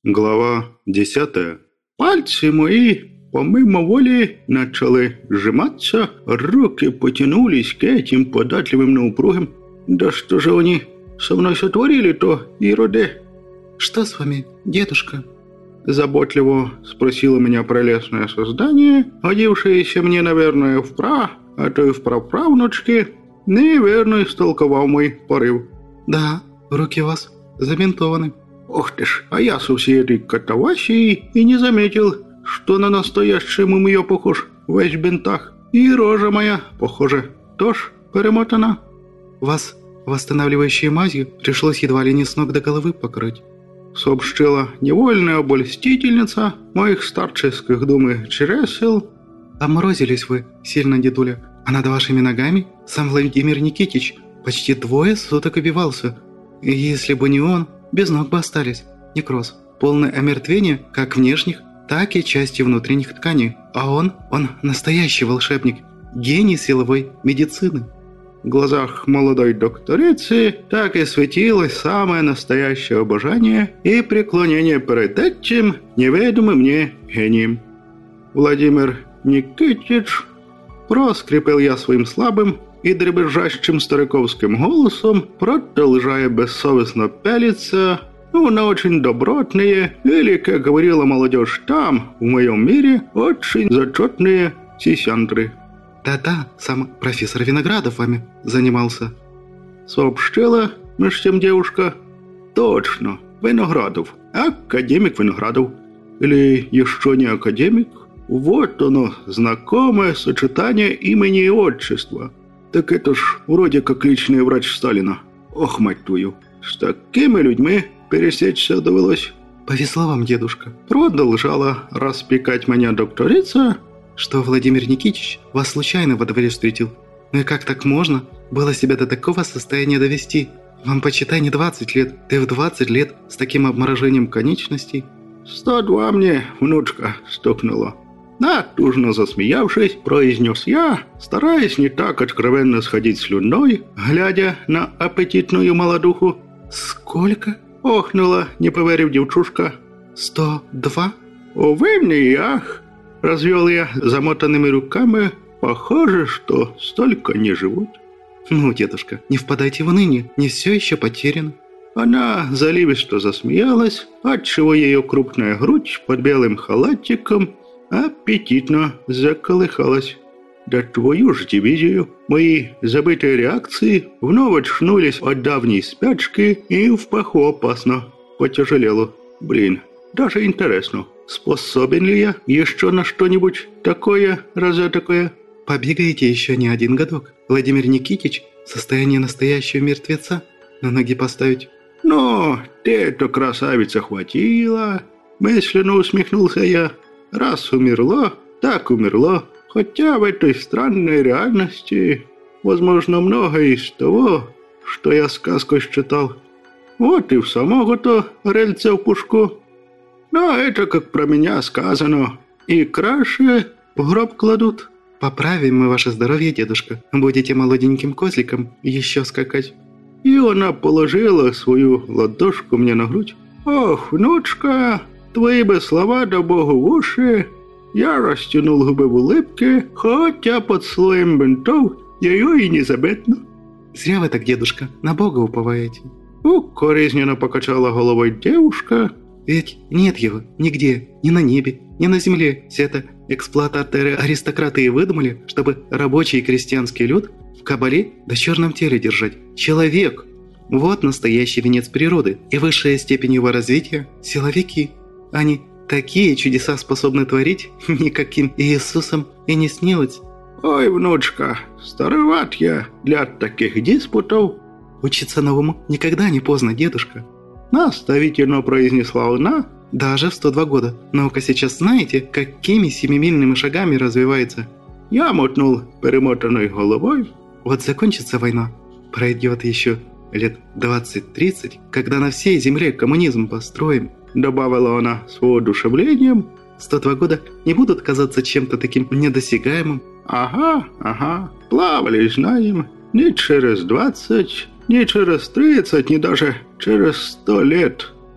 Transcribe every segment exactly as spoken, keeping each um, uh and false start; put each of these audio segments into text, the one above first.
Глава десятая. Пальцы мои, помимо воли, начали сжиматься, руки потянулись к этим податливым, но упругим. Да что же они со мной сотворили-то, ироды? «Что с вами, дедушка?» Заботливо спросило меня прелестное создание, одевшееся мне, наверное, в пра, а то и в праправнучки, неверно истолковал мой порыв. «Да, руки у вас забинтованы». Ох ты ж, а я со всей этой катавасией и не заметил, что на настоящий мумию похож, весь в бинтах. И рожа моя, похоже, тоже перемотана. «Вас восстанавливающей мазью пришлось едва ли не с ног до головы покрыть», сообщила невольная обольстительница моих старческих дум и чресел. «Обморозились вы сильно, дедуля, а над вашими ногами сам Владимир Никитич почти двое суток убивался. И если бы не он, без ног бы остались. Некроз, полное омертвение как внешних, так и части внутренних тканей. А он, он настоящий волшебник, гений силовой медицины». В глазах молодой докторицы так и светилось самое настоящее обожание и преклонение перед этим неведомым мне гением. «Владимир Никитич», проскрипел я своим слабым и дребезжащим стариковским голосом, продолжая бессовестно пялиться, ну, на очень добротные, или, как говорила молодежь там, в моем мире, очень зачетные сисяндры. «Да-да, сам профессор Виноградов вами занимался», сообщила меж тем девушка. «Точно, Виноградов, академик Виноградов. Или еще не академик? Вот оно, знакомое сочетание имени и отчества. Так это ж вроде как личный врач Сталина. Ох, мать твою, с такими людьми пересечься довелось». «Повезло вам, дедушка», продолжала распекать меня докторица, «что Владимир Никитич вас случайно во дворе встретил. Ну и как так можно было себя до такого состояния довести? Вам, почитай, не двадцать лет. Ты в двадцать лет с таким обморожением конечностей». «Сто два мне, внучка, стукнуло». Натужно засмеявшись, произнес я, стараясь не так откровенно сходить слюной, глядя на аппетитную молодуху. «Сколько?» – охнула, не поверив девчушка. «Сто два?» «Увы мне и ах!» – развел я замотанными руками. «Похоже, что столько не живут». «Ну, дедушка, не впадайте в уныние, не все еще потеряно». Она заливисто засмеялась, отчего ее крупная грудь под белым халатиком аппетитно заколыхалась. Да твою ж дивизию! Мои забытые реакции вновь очнулись от давней спячки, и в паху опасно потяжелело. Блин, даже интересно, способен ли я еще на что-нибудь такое, разве такое? «Побегаете еще не один годок. Владимир Никитич в состоянии настоящего мертвеца на ноги поставить». «Но ты-то, красавица, хватило!» Мысленно усмехнулся я. «Раз умерло, так умерло. Хотя в этой странной реальности, возможно, многое из того, что я сказку считал. Вот и в самого-то рельце в пушку. Но это как про меня сказано. И краше в гроб кладут». «Поправим мы ваше здоровье, дедушка. Будете молоденьким козликом еще скакать». И она положила свою ладошку мне на грудь. «Ох, внучка, твои бы слова да богу в уши». Я растянул губы в улыбке, хотя под слоем бинтов ее и не заметно. «Зря вы так, дедушка, на Бога уповаете». Укоризненно покачала головой девушка. «Ведь нет его нигде, ни на небе, ни на земле. Все это эксплуататоры-аристократы и выдумали, чтобы рабочий и крестьянский люд в кабале да черном теле держать. Человек! Вот настоящий венец природы и высшая степень его развития – силовики. Они такие чудеса способны творить, никаким Иисусом и не снилось». «Ой, внучка, староват я для таких диспутов». «Учиться новому никогда не поздно, дедушка», – наставительно произнесла она. «Даже в сто два года. Наука сейчас знаете, какими семимильными шагами развивается». Я мотнул перемотанной головой. «Вот закончится война, пройдет еще лет двадцать-тридцать, когда на всей земле коммунизм построим», добавила она с воодушевлением. «Сто два года не будут казаться чем-то таким недосягаемым». «Ага, ага, плавали, знаем. Не через двадцать, не через тридцать, не даже через сто лет.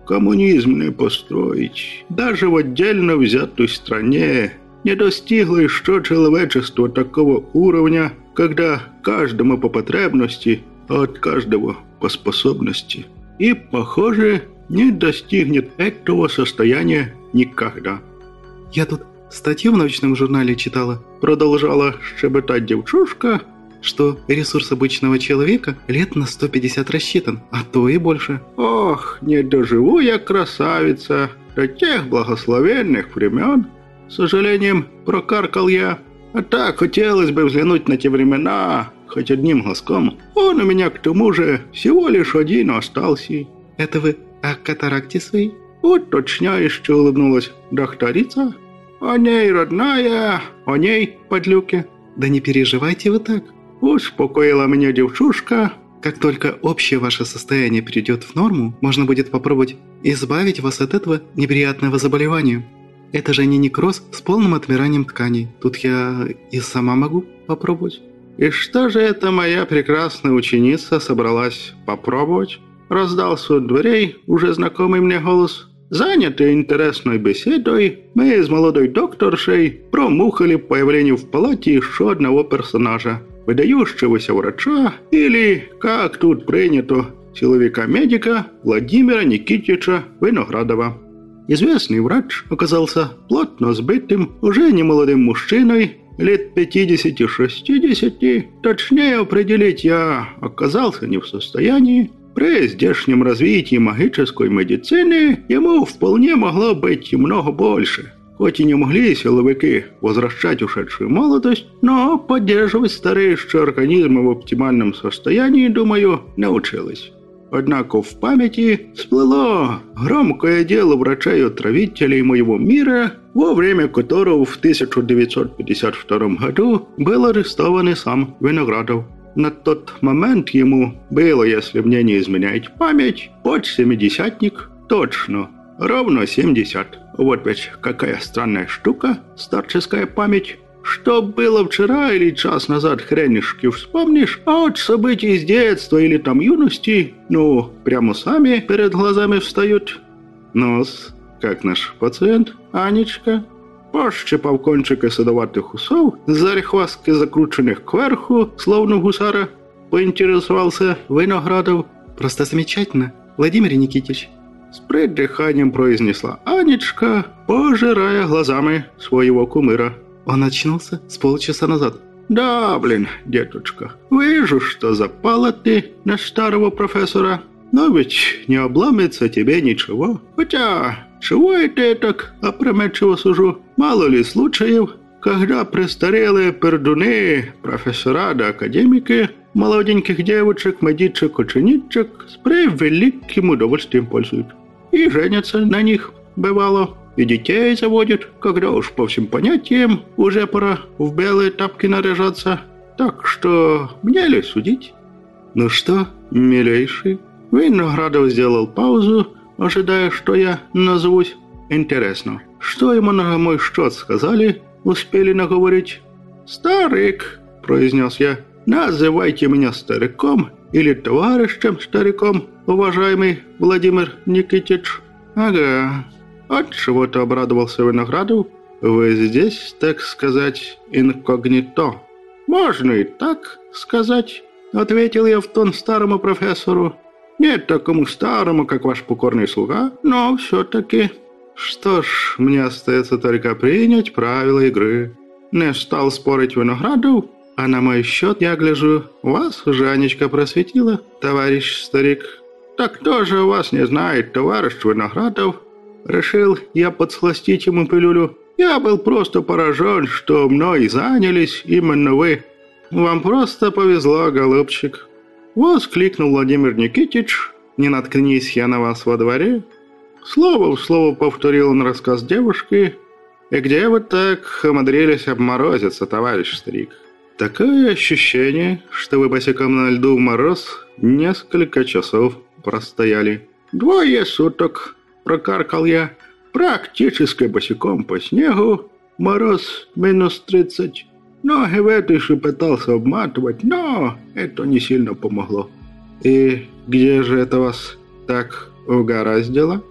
коммунизм не построить. Даже в отдельно взятой стране не достигло еще человечество такого уровня, когда каждому по потребности, а от каждого по способности. И, похоже, не достигнет этого состояния никогда. «Я тут статью в научном журнале читала», — продолжала щебетать девчушка, «что ресурс обычного человека лет на сто пятьдесят рассчитан, а то и больше». «Ох, не доживу я, красавица, до тех благословенных времен», — с сожалением прокаркал я. «А так хотелось бы взглянуть на те времена, хоть одним глазком. Он у меня к тому же всего лишь один остался». «Это вы о катаракте своей?» «Уточняюще улыбнулась докторица. О ней, родная, о ней, подлюки». «Да не переживайте вы так», — успокоила меня девчушка. «Как только общее ваше состояние придет в норму, можно будет попробовать избавить вас от этого неприятного заболевания. Это же не некроз с полным отмиранием тканей. Тут я и сама могу попробовать». «И что же это моя прекрасная ученица собралась попробовать?» Раздался у дверей уже знакомый мне голос. Занятые интересной беседой, мы с молодой докторшей промухали появление в палате еще одного персонажа, выдающегося врача или, как тут принято, силовика-медика Владимира Никитича Виноградова. Известный врач оказался плотно сбитым, уже немолодым мужчиной, лет пятидесяти-шестидесяти, точнее определить я оказался не в состоянии. При здешнем развитии магической медицины ему вполне могло быть и много больше. Хоть и не могли силовики возвращать ушедшую молодость, но поддерживать стареющий организм в оптимальном состоянии, думаю, научилась. Однако в памяти всплыло громкое дело врачей-отравителей моего мира, во время которого в тысяча девятьсот пятьдесят втором году был арестован и сам Виноградов. На тот момент ему было, если мне не изменяет память, под семидесятник, точно, ровно семьдесят. Вот ведь какая странная штука, старческая память. Что было вчера или час назад, хренишки вспомнишь, а от событий из детства или там юности, ну, прямо сами перед глазами встают. Ну-с, как наш пациент, Анечка? Пощипав кончики садоватых усов, зарехвастки закрученных кверху, словно гусара, поинтересовался Виноградов. «Просто замечательно, Владимир Никитич», — с придыханием произнесла Анечка, пожирая глазами своего кумира. «Он очнулся с полчаса назад». «Да, блин, деточка, вижу, что запала ты на старого профессора, но ведь не обломится тебе ничего. Хотя, чего это я так опрометчиво сужу? Мало ли случаев, когда престарелые пердуны, профессора да академики, молоденьких девочек, медичек, ученичек с превеликим удовольствием пользуют. И женятся на них, бывало, и детей заводят, когда уж по всем понятиям уже пора в белые тапки наряжаться. Так что мне ли судить?» «Ну что, милейший?» Виноградов сделал паузу, ожидая, что я назовусь. «Интересно, что ему на мой счет сказали, успели наговорить?» «Старик», — произнес я, — «называйте меня стариком или товарищем стариком, уважаемый Владимир Никитич». «Ага». От чего-то обрадовался Виноградов. «Вы здесь, так сказать, инкогнито». «Можно и так сказать», — ответил я в тон старому профессору. «Нет такому старому, как ваш покорный слуга, но все-таки...» «Что ж, мне остается только принять правила игры». Не стал спорить Виноградов, а на мой счет, я гляжу, вас Жанечка просветила, товарищ старик. «Так кто же вас не знает, товарищ Виноградов?» Решил я подсластить ему пилюлю. «Я был просто поражен, что мной занялись именно вы». «Вам просто повезло, голубчик», — воскликнул Владимир Никитич. «Не наткнись я на вас во дворе». Слово в слово повторил он рассказ девушки. «И где вы так умудрились обморозиться, товарищ старик?» «Такое ощущение, что вы босиком на льду в мороз несколько часов простояли». «Двое суток», — прокаркал я, — «практически босиком по снегу, мороз минус тридцать. Ноги в этой же пытался обматывать, но это не сильно помогло». «И где же это вас так угораздило?»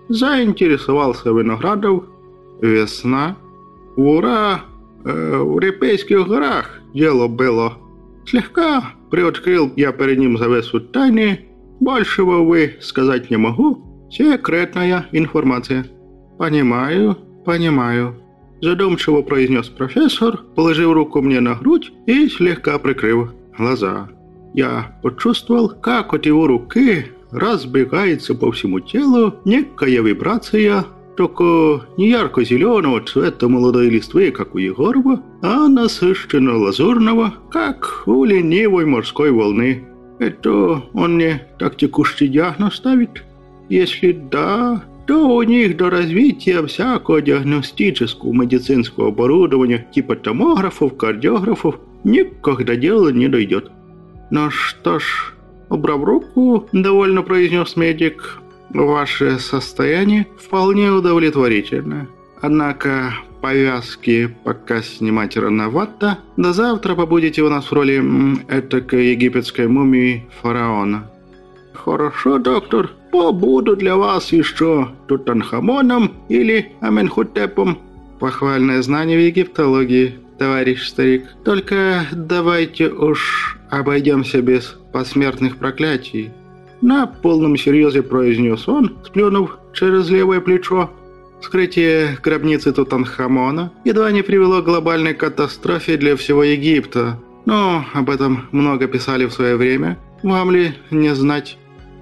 заинтересовался Виноградов. Весна. Ура! Э, в Репейских горах дело было. Слегка приоткрыл я перед ним завесу тайны. Большего, увы, сказать не могу. Секретная информация. Понимаю, понимаю. Задумчиво произнес профессор, положив руку мне на грудь и слегка прикрыв глаза. Я почувствовал, как от его руки разбегается по всему телу некая вибрация, только не ярко-зеленого цвета молодой листвы, как у Егорова, а насыщенно-лазурного, как у ленивой морской волны. Это он мне так текущий диагноз ставит? Если да, то у них до развития всякого диагностического медицинского оборудования типа томографов, кардиографов никогда дело не дойдет. Ну что ж, убрав руку, довольно произнес медик, ваше состояние вполне удовлетворительно. Однако повязки пока снимать рановато. До завтра побудете у нас в роли этакой египетской мумии фараона. Хорошо, доктор, побуду для вас еще Тутанхамоном или Аменхотепом. Похвальное знание в египтологии, товарищ старик. Только давайте уж обойдемся без посмертных проклятий. На полном серьезе произнес он, сплюнув через левое плечо. Вскрытие гробницы Тутанхамона едва не привело к глобальной катастрофе для всего Египта. Но об этом много писали в свое время. Вам ли не знать?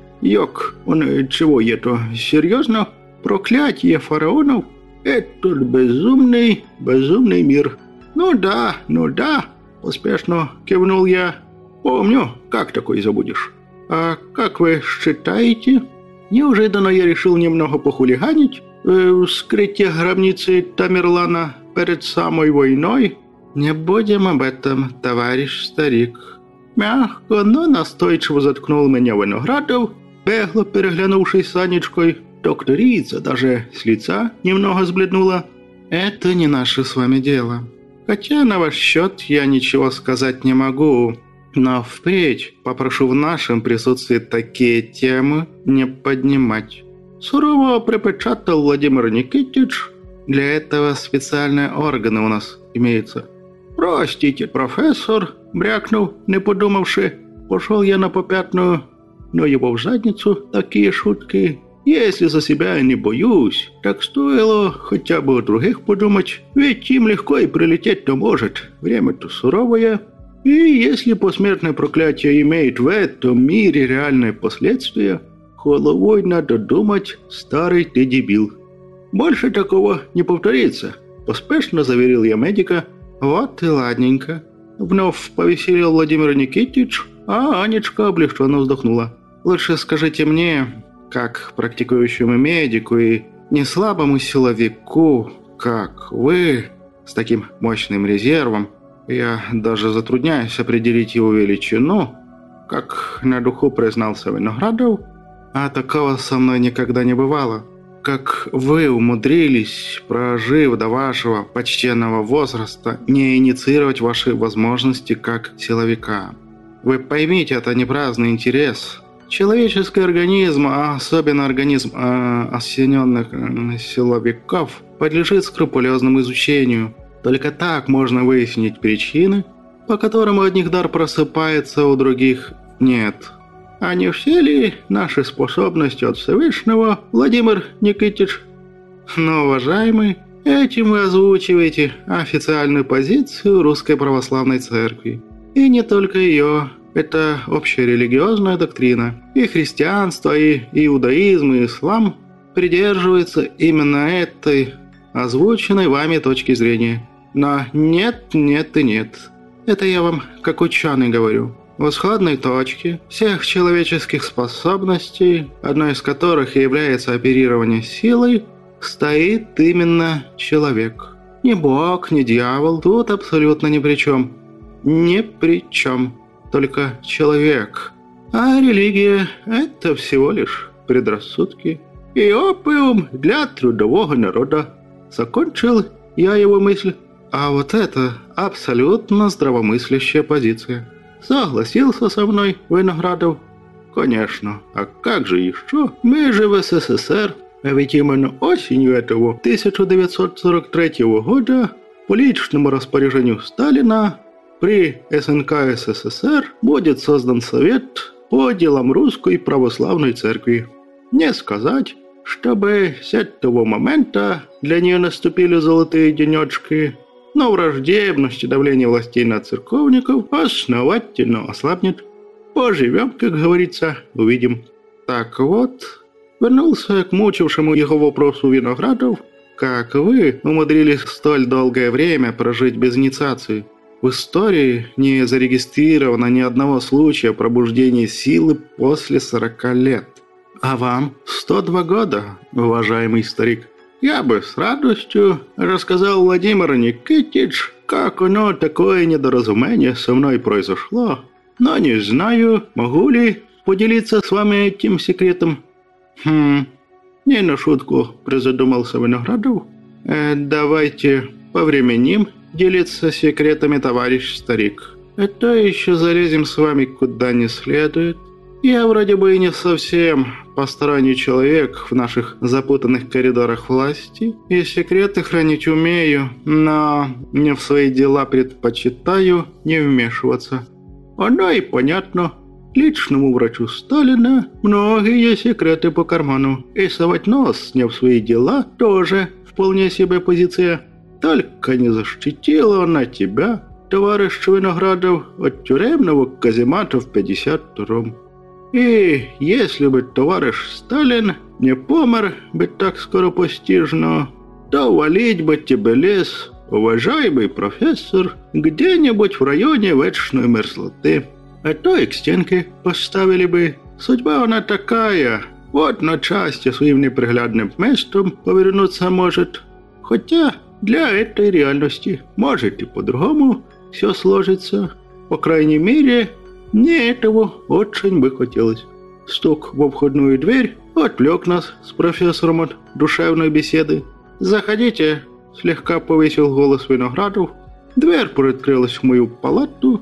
Йок, он чего это? Серьезно? Проклятие фараонов? Этот безумный, безумный мир. Ну да, ну да, поспешно кивнул я. Помню, как такое забудешь? А как вы считаете? Неожиданно я решил немного похулиганить. Э, вскрытие гробницы Тамерлана перед самой войной? Не будем об этом, товарищ старик. Мягко, но настойчиво заткнул меня Виноградов, бегло переглянувшись с Анечкой. Докторица даже с лица немного сбледнула. Это не наше с вами дело. Хотя на ваш счет я ничего сказать не могу. Но впредь попрошу в нашем присутствии такие темы не поднимать. Сурово припечатал Владимир Никитич. Для этого специальные органы у нас имеются. Простите, профессор, брякнув, не подумавши, пошел я на попятную. Но его в задницу такие шутки. Если за себя я не боюсь, так стоило хотя бы о других подумать. Ведь им легко и прилететь-то может. Время-то суровое. И если посмертное проклятие имеет в этом мире реальные последствия, головой надо думать, старый ты дебил. Больше такого не повторится, поспешно заверил я медика. Вот и ладненько. Вновь повеселил Владимир Никитич, а Анечка облегченно вздохнула. Лучше скажите мне, как практикующему медику и неслабому силовику, как вы, с таким мощным резервом, я даже затрудняюсь определить его величину, как на духу признался Виноградов, а такого со мной никогда не бывало. Как вы умудрились, прожив до вашего почтенного возраста, не инициировать ваши возможности как силовика. Вы поймите, это не праздный интерес. Человеческий организм, а особенно организм э, осененных э, силовиков, подлежит скрупулезному изучению. Только так можно выяснить причины, по которым у одних дар просыпается, у других нет. А не все ли наши способности от Всевышнего, Владимир Никитич? Но, уважаемый, этим вы озвучиваете официальную позицию Русской Православной Церкви. И не только ее. Это общерелигиозная доктрина. И христианство, и иудаизм, и ислам придерживаются именно этой озвученной вами точки зрения. Но нет, нет и нет. Это я вам как ученый говорю. В исходной точке всех человеческих способностей, одной из которых и является оперирование силой, стоит именно человек. Ни бог, ни дьявол тут абсолютно ни при чем. Ни при чем. Только человек. А религия – это всего лишь предрассудки и опиум для трудового народа. Закончил я его мысль. А вот это абсолютно здравомыслящая позиция. Согласился со мной Виноградов? Конечно. А как же еще? Мы же в СССР. А ведь именно осенью этого тысяча девятьсот сорок третьего года по личному распоряжению Сталина при СНК СССР будет создан Совет по делам Русской Православной Церкви. Не сказать, чтобы с этого момента для нее наступили золотые денечки, но враждебность и давление властей на церковников основательно ослабнет. Поживем, как говорится, увидим. Так вот, вернулся к мучившему его вопросу Виноградов. Как вы умудрились столь долгое время прожить без инициации? В истории не зарегистрировано ни одного случая пробуждения силы после сорока лет. А вам сто два года, уважаемый старик. Я бы с радостью рассказал Владимир Никитич, как оно такое недоразумение со мной произошло, но не знаю, могу ли поделиться с вами этим секретом. Хм, не на шутку призадумался Виноградов. Э, давайте повременим делиться секретами, товарищ старик. Это еще залезем с вами куда не следует. Я вроде бы и не совсем посторонний человек в наших запутанных коридорах власти, и секреты хранить умею, но не в свои дела предпочитаю не вмешиваться. Оно и понятно. Личному врачу Сталина многие секреты по карману, и совать нос не в свои дела тоже вполне себе позиция. Только не защитила она тебя, товарищ Виноградов, от тюремного каземата в пятьдесят втором. И если бы товарищ Сталин не помер бы так скоропостижно, то валить бы тебе лес, уважаемый профессор, где-нибудь в районе вечной мерзлоты. А то и к стенке поставили бы. Судьба она такая, вот на части своим неприглядным местом повернуться может. Хотя для этой реальности может и по-другому все сложится. По крайней мере, мне этого очень бы хотелось. Стук в входную дверь отвлек нас с профессором от душевной беседы. «Заходите», – слегка повысил голос Виноградов. Дверь приоткрылась в мою палату,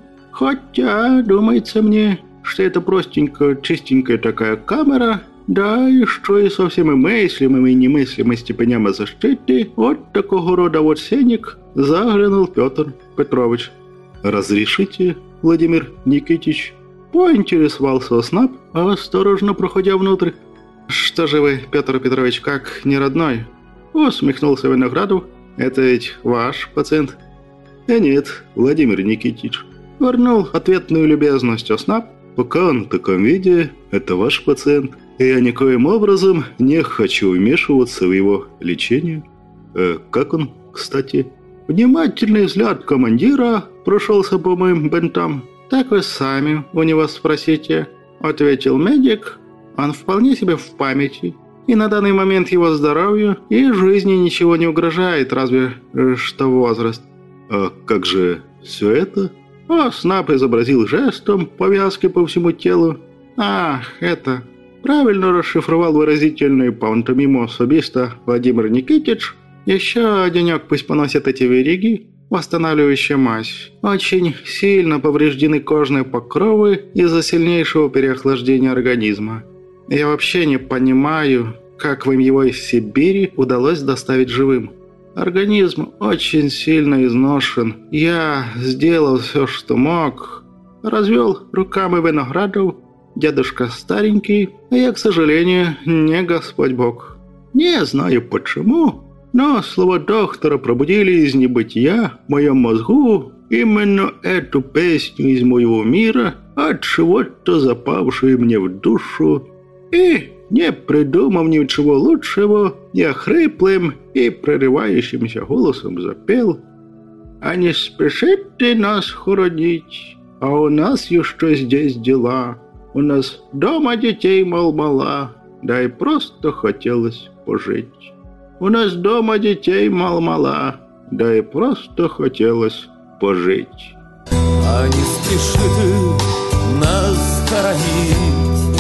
хотя думается мне, что это простенькая, чистенькая такая камера, да и что и со всеми мыслимыми и немыслимыми степенями защиты от такого рода вот сенек заглянул Петр Петрович. «Разрешите, Владимир Никитич?» Поинтересовался Оснап, осторожно проходя внутрь. «Что же вы, Петр Петрович, как не родной?» Усмехнулся Виноградов. «Это ведь ваш пациент?» «Да нет, Владимир Никитич». Вернул ответную любезность Оснап. «Пока он в таком виде, это ваш пациент. И я никоим образом не хочу вмешиваться в его лечение». Э, «Как он, кстати?» Внимательный взгляд командира прошелся по моим бинтам. «Так вы сами у него спросите», — ответил медик. «Он вполне себе в памяти. И на данный момент его здоровью и жизни ничего не угрожает, разве что возраст». «А как же все это?» Оснап изобразил жестом повязки по всему телу. «Ах, это...» Правильно расшифровал выразительную пантомиму особиста Владимир Никитич. «Еще денек пусть поносят эти вериги, восстанавливающая мазь. Очень сильно повреждены кожные покровы из-за сильнейшего переохлаждения организма. Я вообще не понимаю, как вам его из Сибири удалось доставить живым. Организм очень сильно изношен. Я сделал все, что мог. Развел руками Виноградов. Дедушка старенький, а я, к сожалению, не Господь Бог. Не знаю почему, но слова доктора пробудили из небытия в моем мозгу именно эту песню из моего мира, от чего-то запавшую мне в душу. И, не придумав ничего лучшего, я хриплым и прерывающимся голосом запел: «А не спешите нас хоронить, а у нас еще здесь дела. У нас дома детей мал-мала, да и просто хотелось пожить. У нас дома детей мал-мала, да и просто хотелось пожить». А не спеши нас хоронить,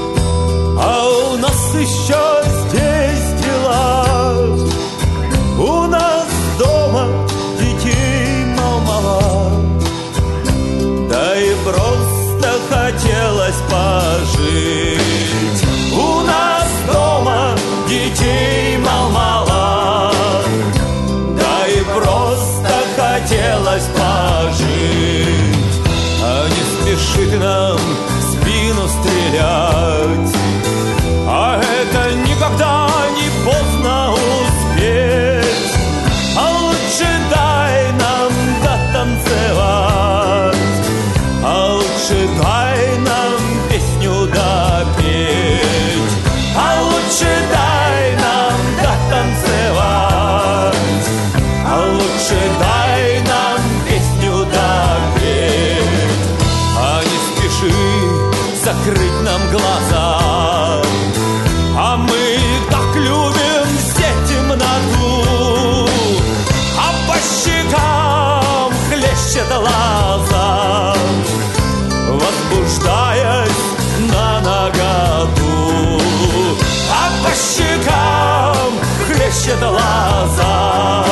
а у нас еще здесь дела. У нас дома детей мал-мала, да и просто хотелось пожить. У нас дома детей седлаза.